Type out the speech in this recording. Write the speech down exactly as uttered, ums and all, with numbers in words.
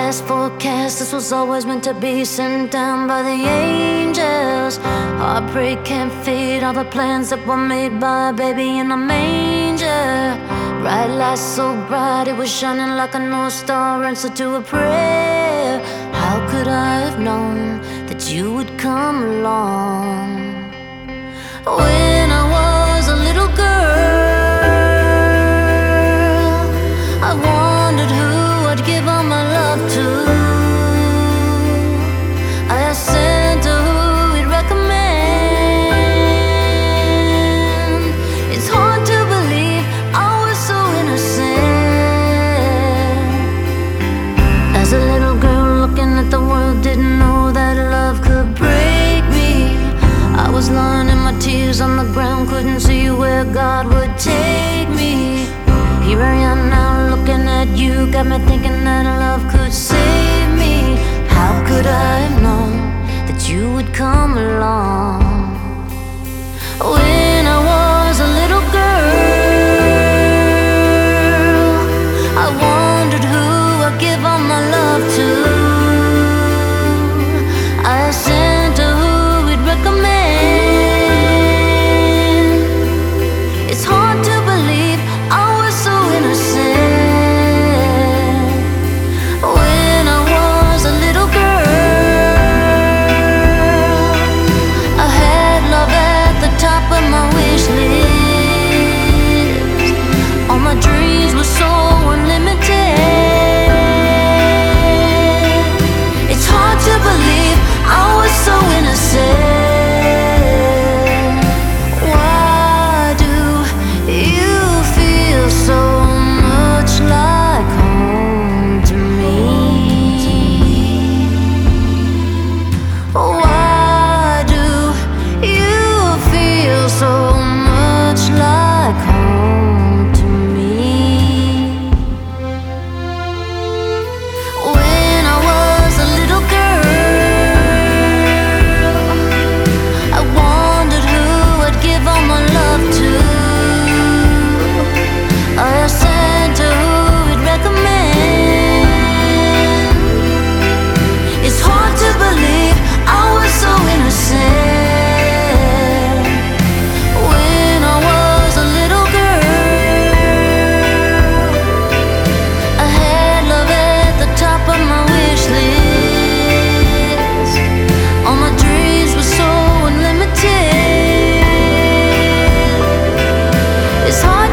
last forecast. This was always meant to be sent down by the angels. Heartbreak can't fade all the plans that were made by a baby in a manger. Bright light so bright, it was shining like a North Star, answer to a prayer. How could I have known that you would come along? When I was a little girl, I wondered who I'd give all my love to. I asked Santa who he'd recommend. It's hard to believe I was so innocent. As a little girl looking at the world, didn't know that love could break me. I was lying in my tears on the ground, couldn't see where God would take me. Here I am now looking at you, got me thinking that love could save me. How could I have known that you would come along? When I was a little girl, I wondered who I'd give all my love to. I asked Santa who he'd recommend. It's hard to believe I was so innocent. When I was a little girl, I had love at the top of my wish list. All my dreams were so unlimited. It's hard to believe I was so innocent. Why do you feel so much like home to me? Why do you feel so much like home to me? When I was a little girl, I wondered who I'd give all my love to. I asked Santa who he'd recommend. It's hard to believe I was so innocent. When I was a little girl, I had love at the top of my wish list. All my dreams were so unlimited. It's hard